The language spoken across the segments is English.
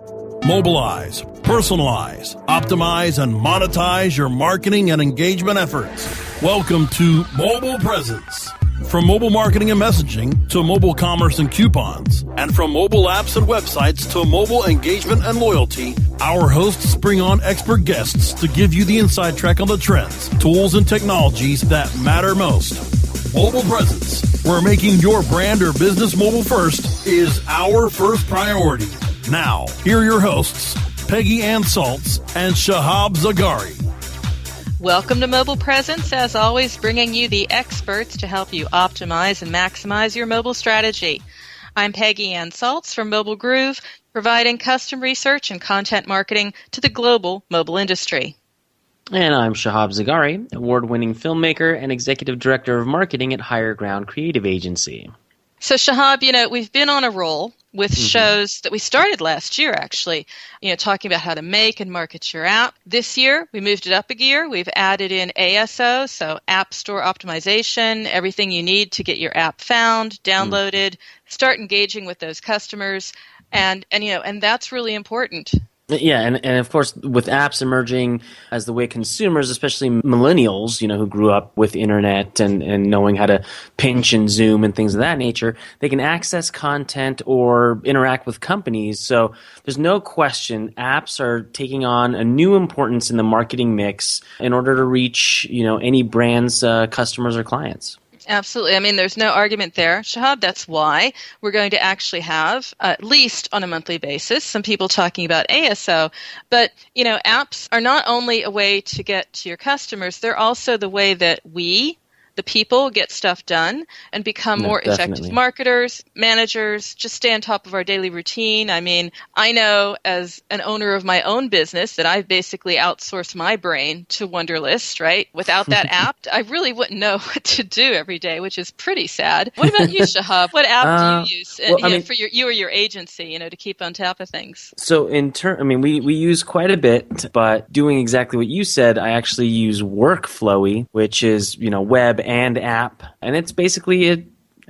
Mobilize, personalize, optimize, and monetize your marketing and engagement efforts. Welcome to Mobile Presence. From mobile marketing and messaging to mobile commerce and coupons, and from mobile apps and websites to mobile engagement and loyalty, our hosts bring on expert guests to give you the inside track on the trends, tools, and technologies that matter most. Mobile Presence, where making your brand or business mobile first is our first priority. Now, here are your hosts, Peggy Ann Saltz and Shahab Zagari. Welcome to Mobile Presence, as always, bringing you the experts to help you optimize and maximize your mobile strategy. I'm Peggy Ann Saltz from Mobile Groove, providing custom research and content marketing to the global mobile industry. And I'm Shahab Zagari, award-winning filmmaker and executive director of marketing at Higher Ground Creative Agency. So Shahab, we've been on a roll with shows that we started last year, actually, talking about how to make and market your app. This year, we moved it up a gear. We've added in ASO, so App Store Optimization, everything you need to get your app found, downloaded, start engaging with those customers, and that's really important. Yeah, and of course, with apps emerging as the way consumers, especially millennials, who grew up with internet and knowing how to pinch and zoom and things of that nature, they can access content or interact with companies. So there's no question apps are taking on a new importance in the marketing mix in order to reach, any brand's customers or clients. Absolutely. There's no argument there. Shahab, that's why we're going to actually have, at least on a monthly basis, some people talking about ASO. But, apps are not only a way to get to your customers, they're also the way that we, the people, get stuff done and become more effective marketers, managers, just stay on top of our daily routine. I know as an owner of my own business that I've basically outsourced my brain to Wunderlist, right? Without that app, I really wouldn't know what to do every day, which is pretty sad. What about you, Shahab? What app do you use for you or your agency, to keep on top of things? So we use quite a bit, but doing exactly what you said, I actually use Workflowy, which is, web and app, and it's basically a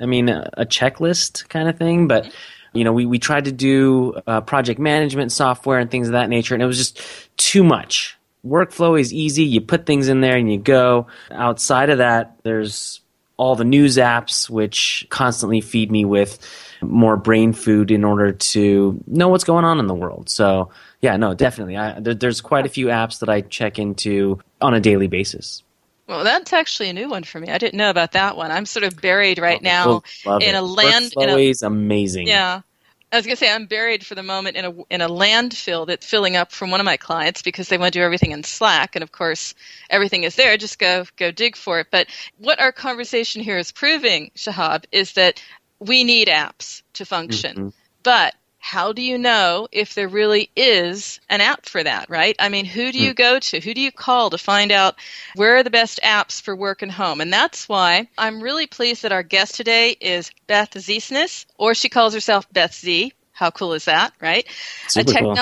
checklist kind of thing, but we tried to do project management software and things of that nature, and it was just too much. Workflow is easy, you put things in there and you go. Outside of that, there's all the news apps, which constantly feed me with more brain food in order to know what's going on in the world. So yeah, no, definitely. There's quite a few apps that I check into on a daily basis. Well, that's actually a new one for me. I didn't know about that one. I'm sort of buried right now in a land. Workflowy is amazing. Yeah. I was going to say I'm buried for the moment in a landfill that's filling up from one of my clients because they want to do everything in Slack. And, of course, everything is there. Just go dig for it. But what our conversation here is proving, Shahab, is that we need apps to function. Mm-hmm. But how do you know if there really is an app for that, right? Who do you go to? Who do you call to find out where are the best apps for work and home? And that's why I'm really pleased that our guest today is Beth Ziesnes, or she calls herself Beth Z. How cool is that, right? Super cool.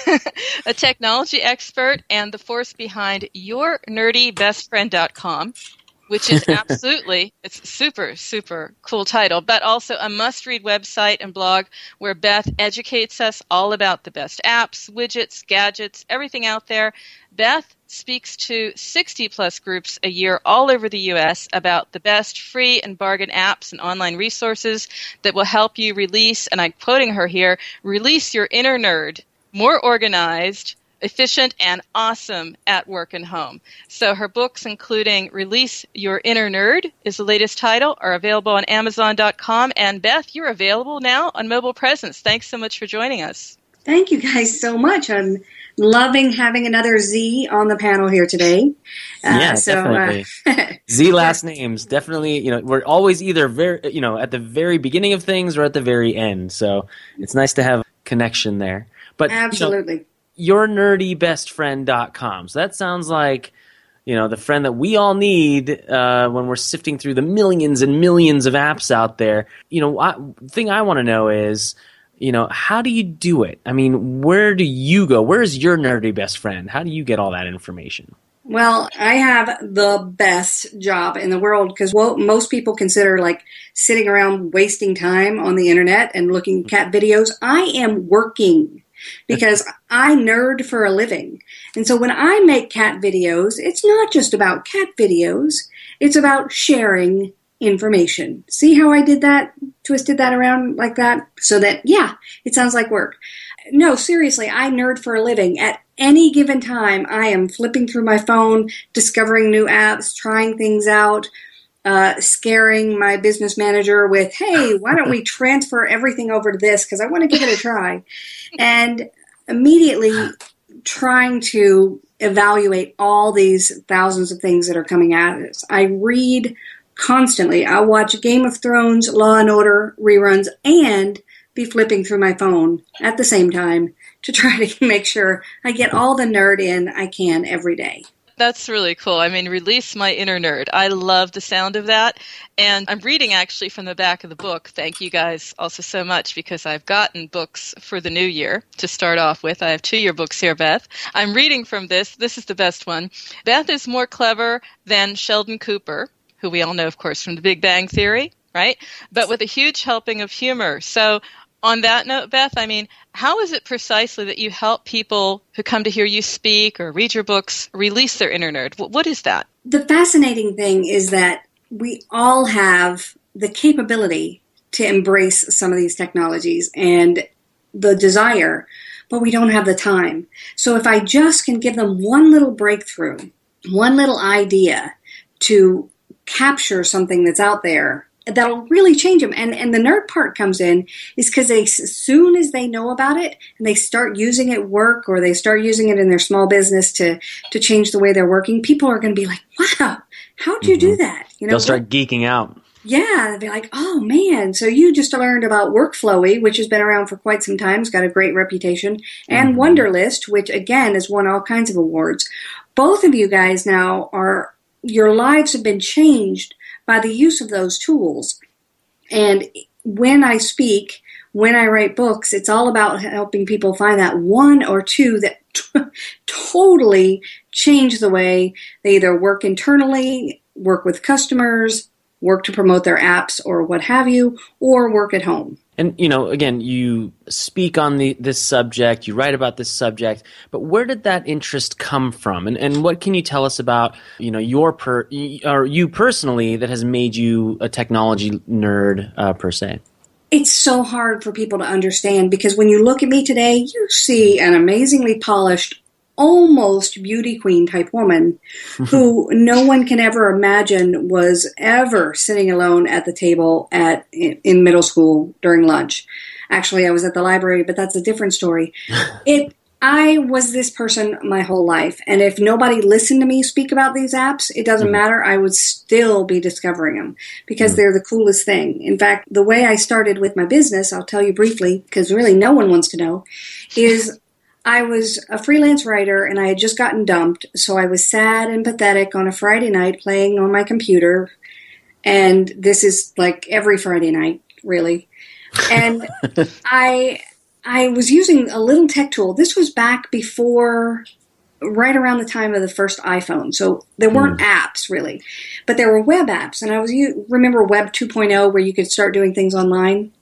A technology expert and the force behind YourNerdyBestFriend.com. Which is absolutely, it's super, super cool title, but also a must-read website and blog where Beth educates us all about the best apps, widgets, gadgets, everything out there. Beth speaks to 60-plus groups a year all over the U.S. about the best free and bargain apps and online resources that will help you release, and I'm quoting her here, release your inner nerd, more organized, efficient, and awesome at work and home. So her books, including Release Your Inner Nerd, is the latest title, are available on Amazon.com. And Beth, you're available now on Mobile Presence. Thanks so much for joining us. Thank you guys so much. I'm loving having another Z on the panel here today. Definitely. Z last names, definitely. We're always either at the very beginning of things or at the very end. So it's nice to have connection there. But absolutely. YourNerdyBestFriend.com. So that sounds like, the friend that we all need when we're sifting through the millions and millions of apps out there. The thing I want to know is, how do you do it? Where do you go? Where is your nerdy best friend? How do you get all that information? Well, I have the best job in the world because most people consider sitting around wasting time on the internet and looking at cat videos. I am working. because I nerd for a living. And so when I make cat videos, it's not just about cat videos. It's about sharing information. See how I did that? Twisted that around like that? So that, yeah, it sounds like work. No, seriously, I nerd for a living. At any given time, I am flipping through my phone, discovering new apps, trying things out, scaring my business manager with, hey, why don't we transfer everything over to this because I want to give it a try. And immediately trying to evaluate all these thousands of things that are coming at us. I read constantly. I watch Game of Thrones, Law and Order reruns, and be flipping through my phone at the same time to try to make sure I get all the nerd in I can every day. That's really cool. I mean, release my inner nerd. I love the sound of that. And I'm reading actually from the back of the book. Thank you guys also so much because I've gotten books for the new year to start off with. I have 2-year books here, Beth. I'm reading from this. This is the best one. Beth is more clever than Sheldon Cooper, who we all know, of course, from The Big Bang Theory, right? But with a huge helping of humor. So on that note, Beth, I mean, how is it precisely that you help people who come to hear you speak or read your books release their inner nerd? What is that? The fascinating thing is that we all have the capability to embrace some of these technologies and the desire, but we don't have the time. So if I just can give them one little breakthrough, one little idea to capture something that's out there, that'll really change them. And the nerd part comes in is because as soon as they know about it and they start using it at work or they start using it in their small business to change the way they're working, people are going to be like, wow, how'd you do that? You know, they'll start geeking out. Yeah, they'll be like, oh man, so you just learned about Workflowy, which has been around for quite some time, it's got a great reputation, and Wunderlist, which again has won all kinds of awards. Both of you guys now your lives have been changed by the use of those tools. And when I speak, when I write books, it's all about helping people find that one or two that totally change the way they either work internally, work with customers, work to promote their apps or what have you, or work at home. And, you know, again, you speak on this subject, you write about this subject, but where did that interest come from? And what can you tell us about, you know, you personally that has made you a technology nerd per se? It's so hard for people to understand because when you look at me today, you see an amazingly polished, almost beauty queen type woman who no one can ever imagine was ever sitting alone at the table in middle school during lunch. Actually, I was at the library, but that's a different story. I was this person my whole life, and if nobody listened to me speak about these apps, it doesn't matter. I would still be discovering them because they're the coolest thing. In fact, the way I started with my business, I'll tell you briefly because really no one wants to know, is I was a freelance writer and I had just gotten dumped, so I was sad and pathetic on a Friday night playing on my computer, and this is like every Friday night, really. And I was using a little tech tool. This was back before, right around the time of the first iPhone, so there weren't apps really, but there were web apps, and remember Web 2.0 where you could start doing things online?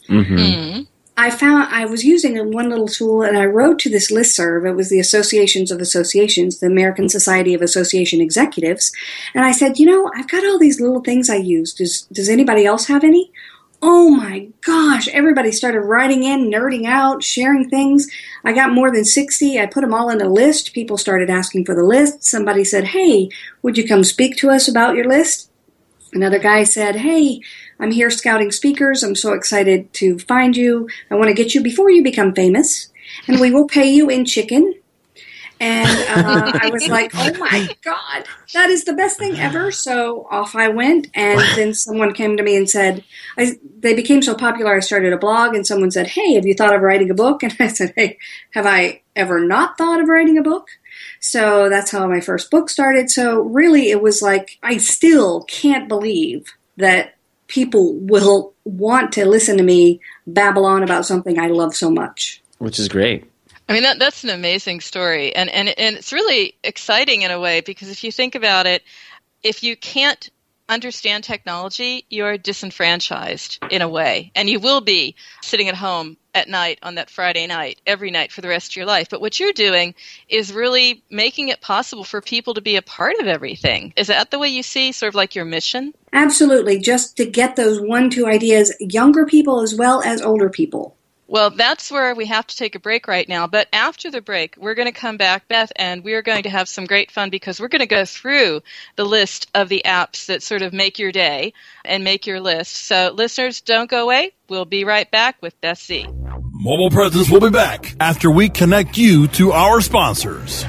I was using one little tool, and I wrote to this listserv. It was the Associations of Associations, the American Society of Association Executives. And I said, you know, I've got all these little things I use. Does anybody else have any? Oh my gosh, everybody started writing in, nerding out, sharing things. I got more than 60. I put them all in a list. People started asking for the list. Somebody said, hey, would you come speak to us about your list? Another guy said, hey, I'm here scouting speakers. I'm so excited to find you. I want to get you before you become famous, and we will pay you in chicken. And I was like, oh my God, that is the best thing ever. So off I went, and then someone came to me and said, they became so popular, I started a blog, and someone said, hey, have you thought of writing a book? And I said, hey, have I ever not thought of writing a book? So that's how my first book started. So really it was like, I still can't believe that people will want to listen to me babble on about something I love so much. Which is great. I mean, that's an amazing story. And it's really exciting in a way because if you think about it, if you can't understand technology, you're disenfranchised in a way. And you will be sitting at home at night on that Friday night, every night for the rest of your life. But what you're doing is really making it possible for people to be a part of everything. Is that the way you see sort of like your mission? Absolutely. Just to get those 1-2 ideas, younger people as well as older people. Well, that's where we have to take a break right now. But after the break, we're going to come back, Beth, and we are going to have some great fun because we're going to go through the list of the apps that sort of make your day and make your list. So listeners, don't go away. We'll be right back with Beth Z. Mobile Presence will be back after we connect you to our sponsors.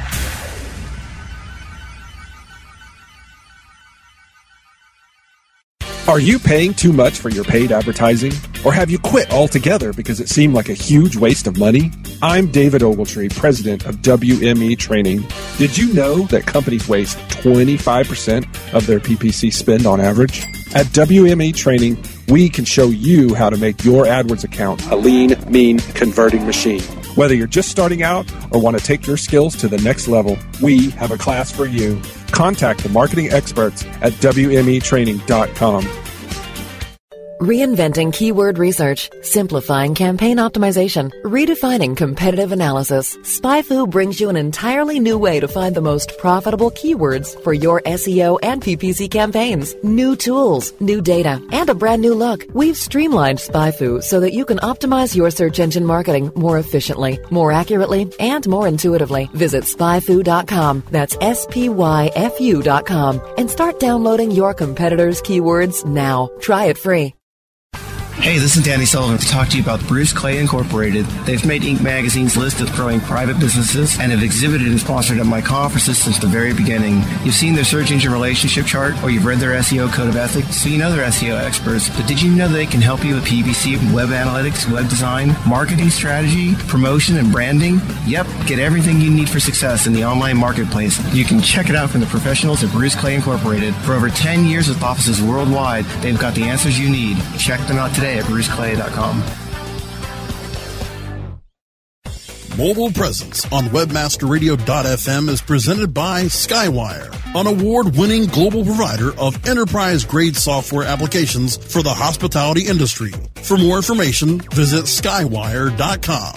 Are you paying too much for your paid advertising? Or have you quit altogether because it seemed like a huge waste of money? I'm David Ogletree, president of WME Training. Did you know that companies waste 25% of their PPC spend on average? At WME Training, we can show you how to make your AdWords account a lean, mean, converting machine. Whether you're just starting out or want to take your skills to the next level, we have a class for you. Contact the marketing experts at WMEtraining.com. Reinventing keyword research, simplifying campaign optimization, redefining competitive analysis. SpyFu brings you an entirely new way to find the most profitable keywords for your SEO and PPC campaigns. New tools, new data, and a brand new look. We've streamlined SpyFu so that you can optimize your search engine marketing more efficiently, more accurately, and more intuitively. Visit spyfu.com. That's SPYFU.com and start downloading your competitors' keywords now. Try it free. Hey, this is Danny Sullivan to talk to you about Bruce Clay Incorporated. They've made Inc. magazine's list of growing private businesses and have exhibited and sponsored at my conferences since the very beginning. You've seen their search engine relationship chart or you've read their SEO code of ethics, so you know they're SEO experts. But did you know they can help you with PPC, web analytics, web design, marketing strategy, promotion, and branding? Yep, get everything you need for success in the online marketplace. You can check it out from the professionals at Bruce Clay Incorporated. For over 10 years with offices worldwide, they've got the answers you need. Check them out today at bruceclay.com. Mobile Presence on webmasterradio.fm is presented by Skywire, an award-winning global provider of enterprise-grade software applications for the hospitality industry. For more information, visit skywire.com.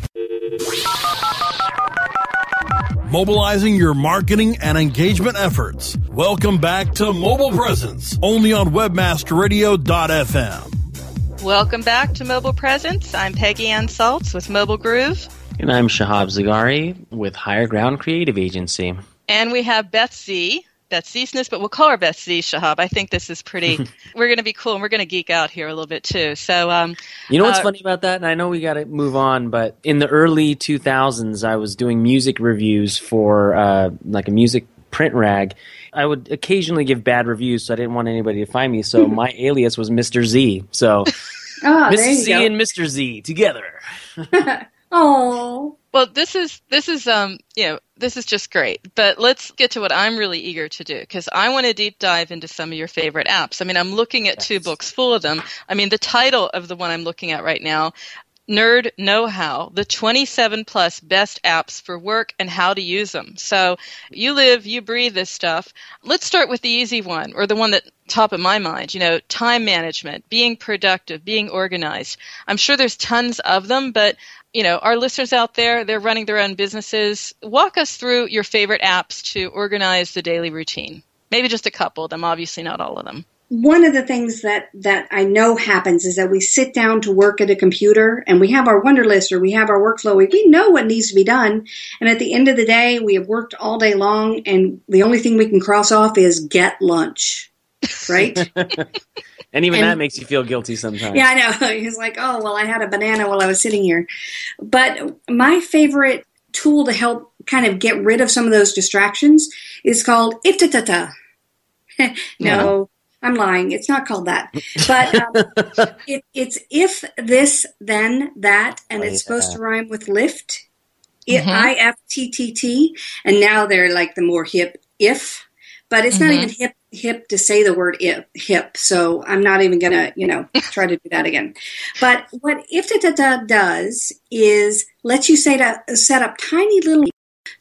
Mobilizing your marketing and engagement efforts. Welcome back to Mobile Presence, only on webmasterradio.fm. Welcome back to Mobile Presence. I'm Peggy Ann Saltz with Mobile Groove. And I'm Shahab Zagari with Higher Ground Creative Agency. And we have Beth Z. Beth Z-sness, but we'll call her Beth Z, Shahab. I think this is pretty, we're going to be cool, and we're going to geek out here a little bit too. So, you know what's funny about that? And I know we got to move on, but in the early 2000s, I was doing music reviews for like a music print rag. I would occasionally give bad reviews, so I didn't want anybody to find me. So my alias was Mr. Z. So Mrs. Z and Mr. Z together. Oh. Well, this is just great. But let's get to what I'm really eager to do, because I want to deep dive into some of your favorite apps. I mean, I'm looking at 2 books full of them. I mean, the title of the one I'm looking at right now, Nerd Know-How, the 27 plus best apps for work and how to use them. So you live, you breathe this stuff. Let's start with the easy one, or the one that top of my mind, time management, being productive, being organized. I'm sure there's tons of them, but our listeners out there, they're running their own businesses. Walk us through your favorite apps to organize the daily routine. Maybe just a couple of them, obviously not all of them. One of the things that I know happens is that we sit down to work at a computer and we have our Wonder List or we have our workflow. We know what needs to be done. And at the end of the day, we have worked all day long and the only thing we can cross off is get lunch, right? And even that makes you feel guilty sometimes. Yeah, I know. He's like, oh, well, I had a banana while I was sitting here. But my favorite tool to help kind of get rid of some of those distractions is called Iftitata. No, I'm lying. It's not called that. But it's if this, then that, and it's supposed to rhyme with lift. IFTTT. And now they're like the more hip if. But it's not even hip to say the word hip, so I'm not even going to, try to do that again. But what Iftitata does is lets you set up tiny little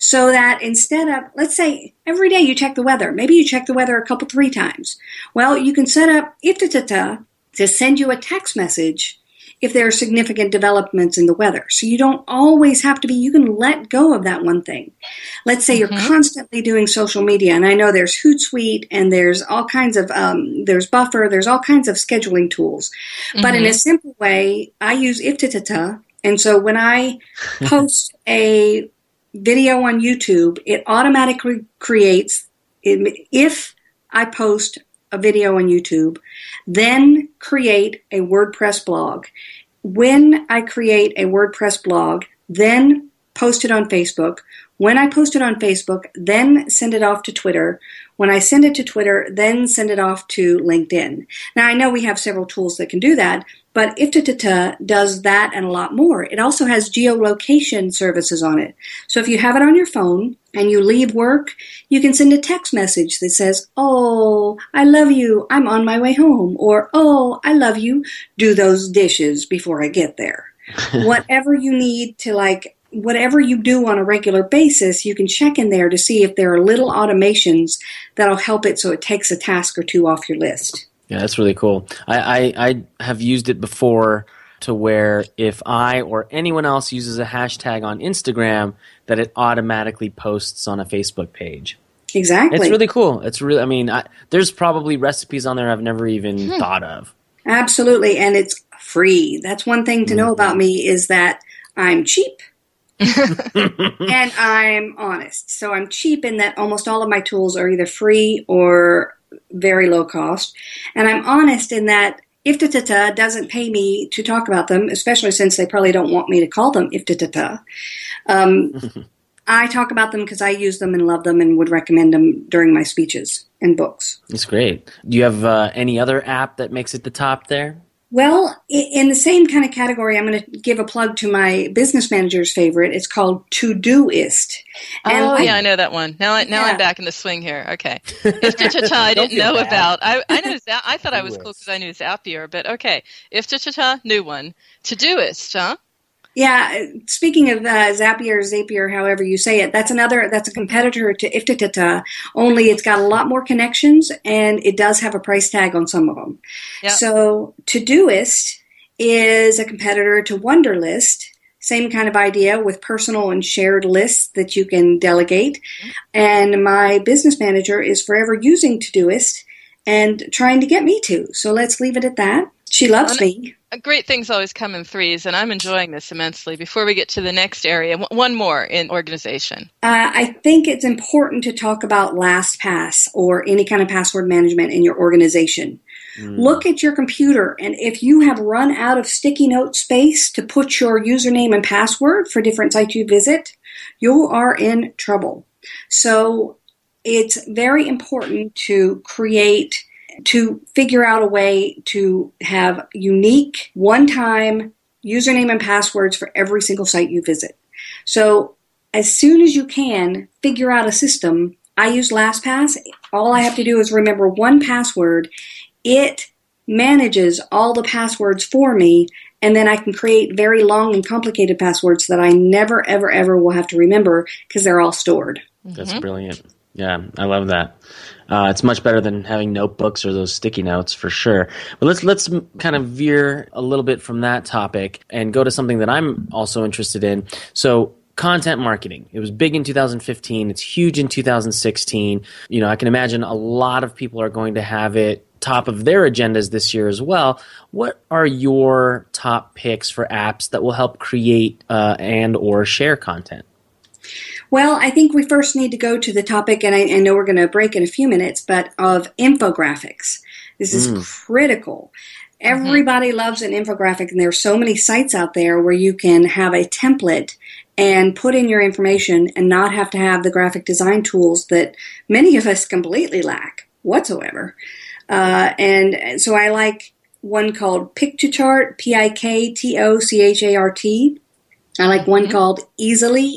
So that instead of, let's say, every day you check the weather. Maybe you check the weather 3 times. Well, you can set up Iftitata to send you a text message if there are significant developments in the weather. So you don't always have to be, you can let go of that one thing. Let's say you're constantly doing social media, and I know there's Hootsuite and there's all kinds of, there's Buffer, there's all kinds of scheduling tools. But in a simple way, I use Iftitata, and so when I post a video on YouTube, it automatically creates, if I post a video on YouTube, then create a WordPress blog. When I create a WordPress blog, then post it on Facebook. When I post it on Facebook, then send it off to Twitter. When I send it to Twitter, then send it off to LinkedIn. Now, I know we have several tools that can do that, but Iftitata does that and a lot more. It also has geolocation services on it. So if you have it on your phone and you leave work, you can send a text message that says, "Oh, I love you. I'm on my way home." Or, "Oh, I love you. Do those dishes before I get there." Whatever you need to, like, whatever you do on a regular basis, you can check in there to see if there are little automations that'll help it so it takes a task or two off your list. Yeah, that's really cool. I have used it before to where if I or anyone else uses a hashtag on Instagram, that it automatically posts on a Facebook page. Exactly. It's really cool. It's really, I mean, there's probably recipes on there I've never even thought of. Absolutely, and it's free. That's one thing to know about me, is that I'm cheap. And I'm honest. So I'm cheap in that almost all of my tools are either free or very low cost. And I'm honest in that Iftitata doesn't pay me to talk about them, especially since they probably don't want me to call them Iftitata. I talk about them because I use them and love them and would recommend them during my speeches and books. That's great. Do you have any other app that makes it the top there? Well, in the same kind of category, I'm going to give a plug to my business manager's favorite. It's called Todoist. And I know that one. Now I'm back in the swing here. Okay. Iftitata I didn't know about. I know I thought I was cool because I knew Zapier, but okay. Iftitata, new one. Todoist, huh? Yeah, speaking of Zapier, however you say it, that's a competitor to Iftitata, only it's got a lot more connections and it does have a price tag on some of them. Yep. So Todoist is a competitor to Wunderlist, same kind of idea with personal and shared lists that you can delegate. And my business manager is forever using Todoist and trying to get me to. So let's leave it at that. She loves me. Great things always come in threes, and I'm enjoying this immensely. Before we get to the next area, one more in organization. I think it's important to talk about LastPass or any kind of password management in your organization. Look at your computer, and if you have run out of sticky note space to put your username and password for different sites you visit, you are in trouble. So it's very important to figure out a way to have unique, one-time username and passwords for every single site you visit. So as soon as you can, figure out a system. I use LastPass. All I have to do is remember one password. It manages all the passwords for me, and then I can create very long and complicated passwords that I never, ever, ever will have to remember because they're all stored. That's brilliant. Yeah, I love that. It's much better than having notebooks or those sticky notes for sure. But let's kind of veer a little bit from that topic and go to something that I'm also interested in. So content marketing. It was big in 2015. It's huge in 2016. I can imagine a lot of people are going to have it top of their agendas this year as well. What are your top picks for apps that will help create and or share content? Well, I think we first need to go to the topic, and I know we're going to break in a few minutes, but of infographics. This is critical. Everybody loves an infographic, and there are so many sites out there where you can have a template and put in your information and not have to have the graphic design tools that many of us completely lack whatsoever. And so I like one called Piktochart, Piktocchart. I like one called Easily,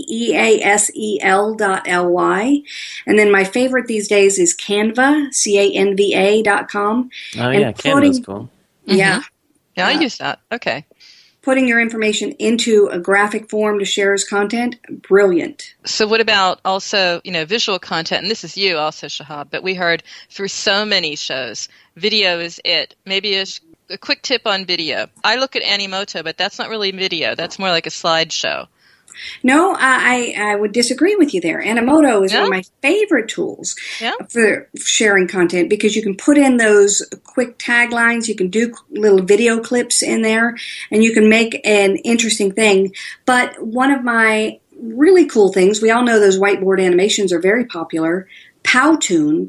EASEL.ly. And then my favorite these days is Canva, Canva.com. Oh, yeah, Canva's cool. Yeah. Yeah, I use that. Okay. putting your information into a graphic form to share as content, brilliant. So what about also, visual content? And this is you also, Shahab, but we heard through so many shows, video is it. Maybe a quick tip on video. I look at Animoto, but that's not really video. That's more like a slideshow. No, I would disagree with you there. Animoto is one of my favorite tools for sharing content because you can put in those quick taglines, you can do little video clips in there, and you can make an interesting thing. But one of my really cool things, we all know those whiteboard animations are very popular. Powtoon,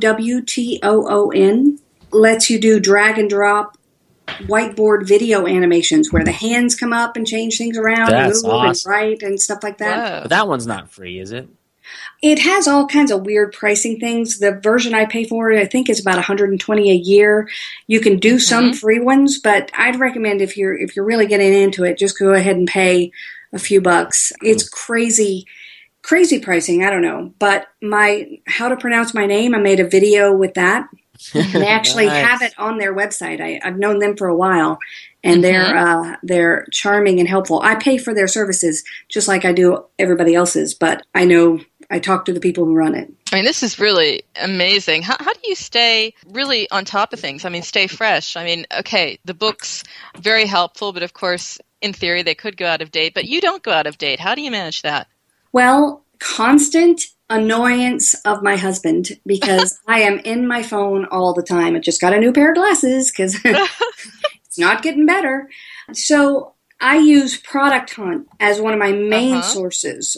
Powtoon, lets you do drag and drop whiteboard video animations where the hands come up and change things around and move and write and stuff like that. Wow. But that one's not free, is it? It has all kinds of weird pricing things. The version I pay for, I think, is about $120 a year. You can do some free ones, but I'd recommend if you're really getting into it, just go ahead and pay a few bucks. It's crazy pricing. I don't know, but how to pronounce my name, I made a video with that. And they actually have it on their website. I've known them for a while, and they're charming and helpful. I pay for their services just like I do everybody else's, but I know I talk to the people who run it. I mean, this is really amazing. How do you stay really on top of things? I mean, stay fresh. I mean, okay, the books, very helpful, but of course, in theory, they could go out of date, but you don't go out of date. How do you manage that? Well, constant annoyance of my husband because I am in my phone all the time. I just got a new pair of glasses because it's not getting better. So I use Product Hunt as one of my main sources.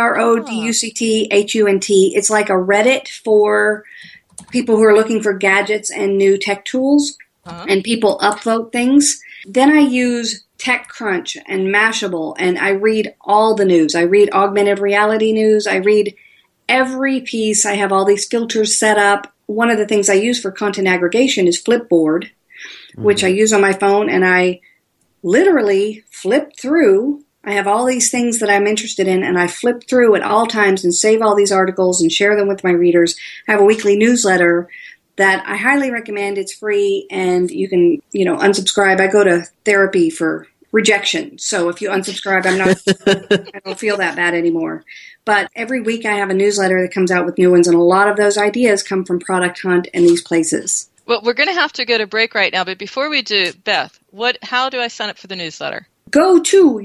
PRODUCTHUNT. It's like a Reddit for people who are looking for gadgets and new tech tools, and people upvote things. Then I use TechCrunch and Mashable, and I read all the news. I read augmented reality news. I read every piece. I have all these filters set up. One of the things I use for content aggregation is Flipboard, which I use on my phone, and I literally flip through. I have all these things that I'm interested in, and I flip through at all times and save all these articles and share them with my readers. I have a weekly newsletter that I highly recommend. It's free, and you can, unsubscribe. I go to therapy for rejection. So if you unsubscribe, I don't feel that bad anymore. But every week I have a newsletter that comes out with new ones, and a lot of those ideas come from Product Hunt and these places. Well, we're going to have to go to break right now, but before we do, Beth, how do I sign up for the newsletter? Go to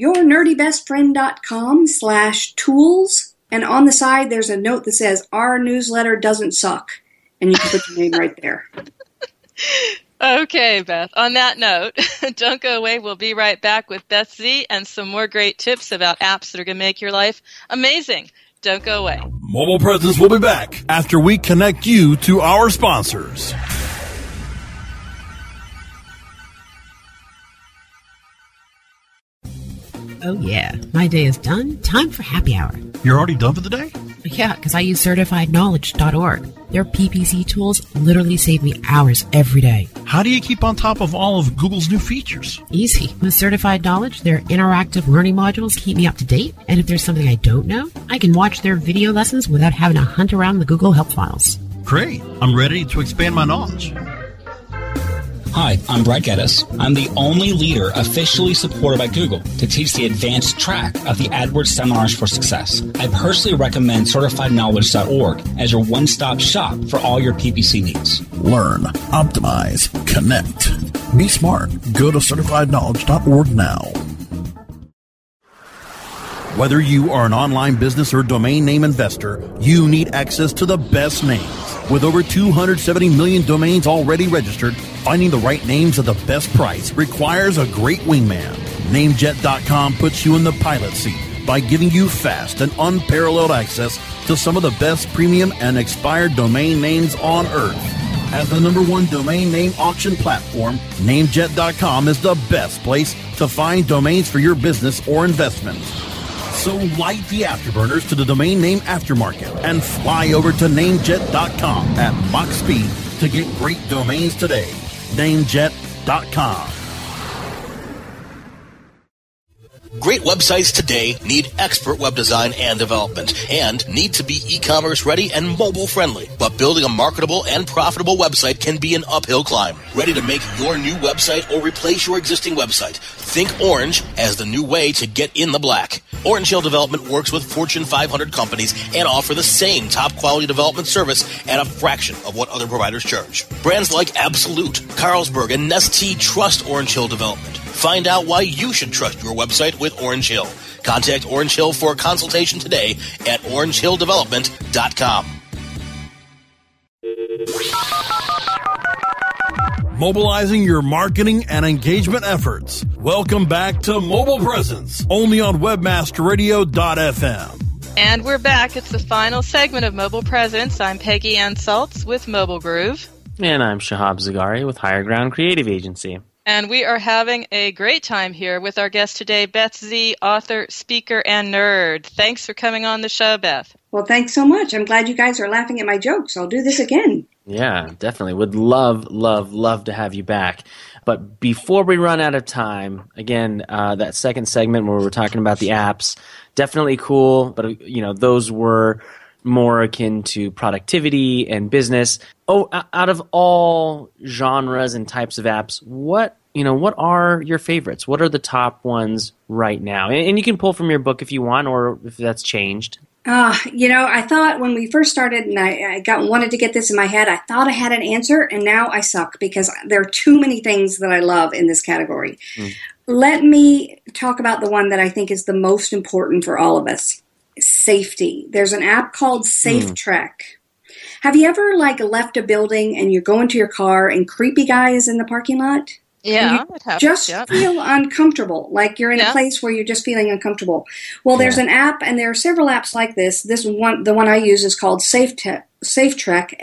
yournerdybestfriend.com/tools, and on the side there's a note that says, "Our newsletter doesn't suck," and you can put your name right there. Okay, Beth. On that note, don't go away. We'll be right back with Beth Z and some more great tips about apps that are going to make your life amazing. Don't go away. Mobile Presence will be back after we connect you to our sponsors. Oh yeah, my day is done. Time for happy hour. You're already done for the day? Yeah, because I use CertifiedKnowledge.org. Their PPC tools literally save me hours every day. How do you keep on top of all of Google's new features? Easy. With Certified Knowledge, their interactive learning modules keep me up to date. And if there's something I don't know, I can watch their video lessons without having to hunt around the Google Help files. Great. I'm ready to expand my knowledge. Hi, I'm Brad Geddes. I'm the only leader officially supported by Google to teach the advanced track of the AdWords Seminars for Success. I personally recommend CertifiedKnowledge.org as your one-stop shop for all your PPC needs. Learn, optimize, connect. Be smart. Go to CertifiedKnowledge.org now. Whether you are an online business or domain name investor, you need access to the best names. With over 270 million domains already registered, finding the right names at the best price requires a great wingman. Namejet.com puts you in the pilot seat by giving you fast and unparalleled access to some of the best premium and expired domain names on earth. As the #1 domain name auction platform, Namejet.com is the best place to find domains for your business or investment. So light the afterburners to the domain name aftermarket and fly over to Namejet.com at Mach speed to get great domains today. Namejet.com. Great websites today need expert web design and development and need to be e-commerce ready and mobile friendly. But building a marketable and profitable website can be an uphill climb. Ready to make your new website or replace your existing website? Think Orange as the new way to get in the black. Orange Hill Development works with Fortune 500 companies and offer the same top quality development service at a fraction of what other providers charge. Brands like Absolute, Carlsberg, and Nestea trust Orange Hill Development. Find out why you should trust your website with Orange Hill. Contact Orange Hill for a consultation today at orangehilldevelopment.com. Mobilizing your marketing and engagement efforts. Welcome back to Mobile Presence, only on webmasterradio.fm. And we're back. It's the final segment of Mobile Presence. I'm Peggy Ann Saltz with Mobile Groove. And I'm Shahab Zagari with Higher Ground Creative Agency. And we are having a great time here with our guest today, Beth Z., author, speaker, and nerd. Thanks for coming on the show, Beth. Well, thanks so much. I'm glad you guys are laughing at my jokes. I'll do this again. Yeah, definitely. Would love to have you back. But before we run out of time, again, that second segment where we're talking about the apps, definitely cool. But, those were more akin to productivity and business. Oh, out of all genres and types of apps, what are your favorites? What are the top ones right now? And you can pull from your book if you want, or if that's changed. I thought when we first started and I wanted to get this in my head, I thought I had an answer, and now I suck because there are too many things that I love in this category. Let me talk about the one that I think is the most important for all of us. Safety. There's an app called SafeTrack. Have you ever left a building and you're going to your car and creepy guy is in the parking lot? Yeah, it happens. Feel uncomfortable, like you're in a place where you're just feeling uncomfortable. Well, there's an app, and there are several apps like this. This one, the one I use, is called SafeTrack, SafeTrek.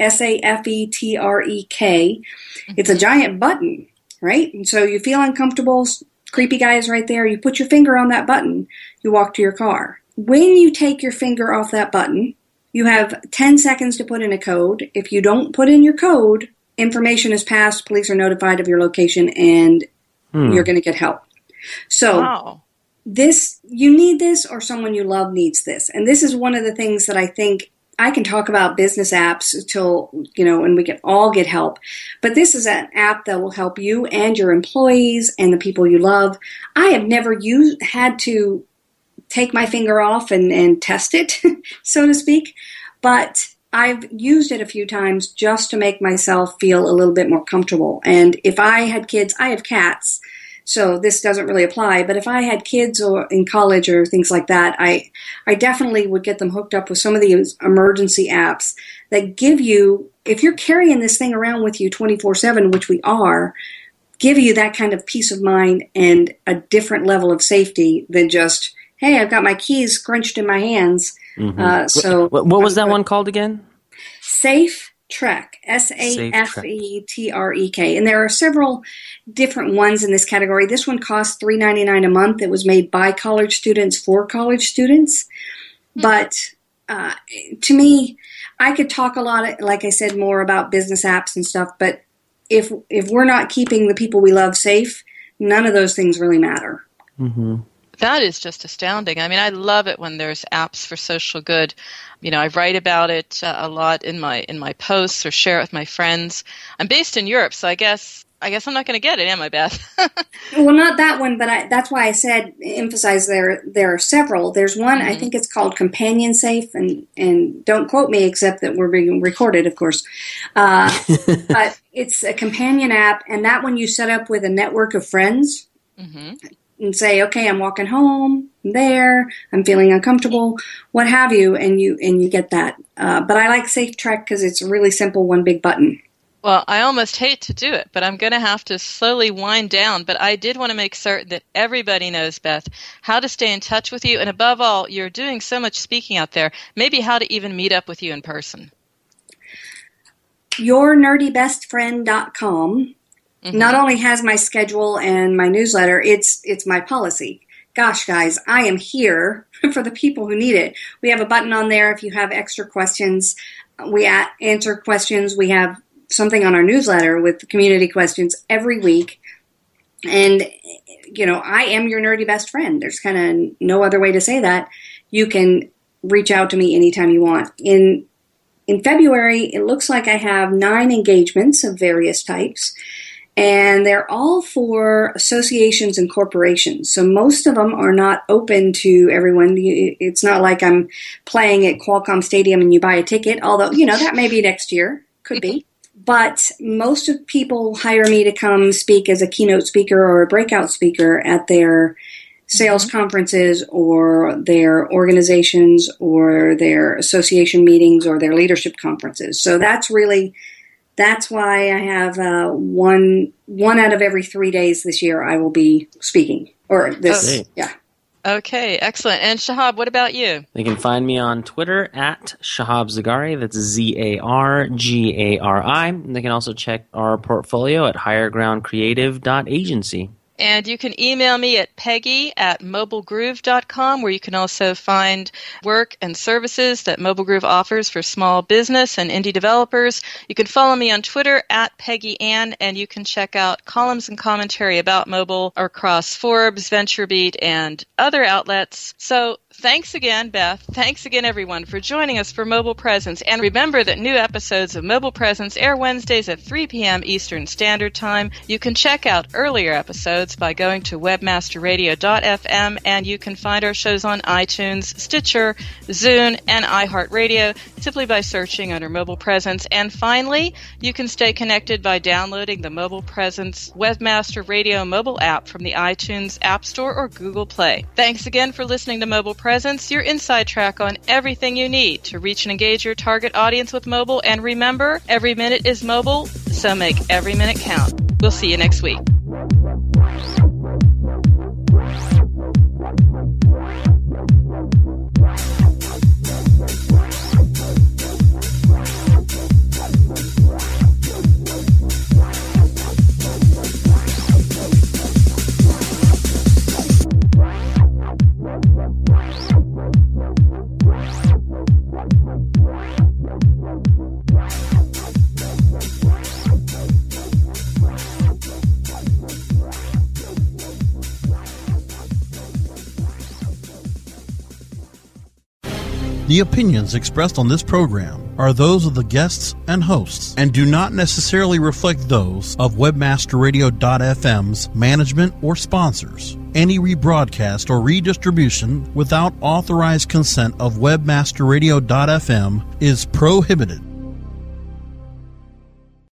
It's a giant button, right? And so you feel uncomfortable, creepy guy is right there. You put your finger on that button, you walk to your car. When you take your finger off that button, you have 10 seconds to put in a code. If you don't put in your code, information is passed, police are notified of your location, and you're going to get help. So you need this, or someone you love needs this. And this is one of the things that I think I can talk about business apps till, and we can all get help. But this is an app that will help you and your employees and the people you love. I have never had to take my finger off and test it, so to speak. But I've used it a few times just to make myself feel a little bit more comfortable. And if I had kids, I have cats, so this doesn't really apply. But if I had kids or in college or things like that, I definitely would get them hooked up with some of these emergency apps that give you, if you're carrying this thing around with you 24/7, which we are, give you that kind of peace of mind and a different level of safety than just, hey, I've got my keys scrunched in my hands. So what was that one called again? SafeTrek, SafeTrek. And there are several different ones in this category. This one costs $3.99 a month. It was made by college students for college students. But to me, I could talk a lot, like I said, more about business apps and stuff. But if we're not keeping the people we love safe, none of those things really matter. Mm-hmm. That is just astounding. I mean, I love it when there's apps for social good. I write about it a lot in my posts or share it with my friends. I'm based in Europe, so I guess I'm not going to get it, am I, Beth? Well, not that one, but that's why I said emphasize there are several. There's one, I think it's called Companion Safe, and don't quote me except that we're being recorded, of course. But it's a companion app, and that one you set up with a network of friends. Mm-hmm. And say, okay, I'm walking home, I'm there, I'm feeling uncomfortable, what have you, and you get that. But I like SafeTrek because it's really simple, one big button. Well, I almost hate to do it, but I'm going to have to slowly wind down. But I did want to make certain that everybody knows, Beth, how to stay in touch with you. And above all, you're doing so much speaking out there, maybe how to even meet up with you in person. YourNerdyBestFriend.com. Not only has my schedule and my newsletter, it's my policy. Gosh, guys, I am here for the people who need it. We have a button on there if you have extra questions. We answer questions. We have something on our newsletter with community questions every week. And, I am your nerdy best friend. There's kind of no other way to say that. You can reach out to me anytime you want. In February, it looks like I have 9 engagements of various types, and they're all for associations and corporations. So most of them are not open to everyone. It's not like I'm playing at Qualcomm Stadium and you buy a ticket, although, that may be next year. Could be. But most of people hire me to come speak as a keynote speaker or a breakout speaker at their sales conferences or their organizations or their association meetings or their leadership conferences. So that's why I have one out of every 3 days this year I will be speaking. Or this, yeah. Okay, excellent. And Shahab, what about you? They can find me on Twitter at Shahab Zargari. That's Zargari. And they can also check our portfolio at highergroundcreative.agency. And you can email me at peggy@mobilegroove.com, where you can also find work and services that Mobile Groove offers for small business and indie developers. You can follow me on Twitter at PeggyAnn, and you can check out columns and commentary about mobile across Forbes, VentureBeat, and other outlets. So thanks again, Beth. Thanks again, everyone, for joining us for Mobile Presence. And remember that new episodes of Mobile Presence air Wednesdays at 3 p.m. Eastern Standard Time. You can check out earlier episodes by going to webmasterradio.fm, and you can find our shows on iTunes, Stitcher, Zune, and iHeartRadio simply by searching under Mobile Presence. And finally, you can stay connected by downloading the Mobile Presence Webmaster Radio mobile app from the iTunes App Store or Google Play. Thanks again for listening to Mobile Presence, your inside track on everything you need to reach and engage your target audience with mobile. And remember, every minute is mobile, so make every minute count. We'll see you next week. The opinions expressed on this program are those of the guests and hosts and do not necessarily reflect those of WebmasterRadio.fm's management or sponsors. Any rebroadcast or redistribution without authorized consent of WebmasterRadio.fm is prohibited.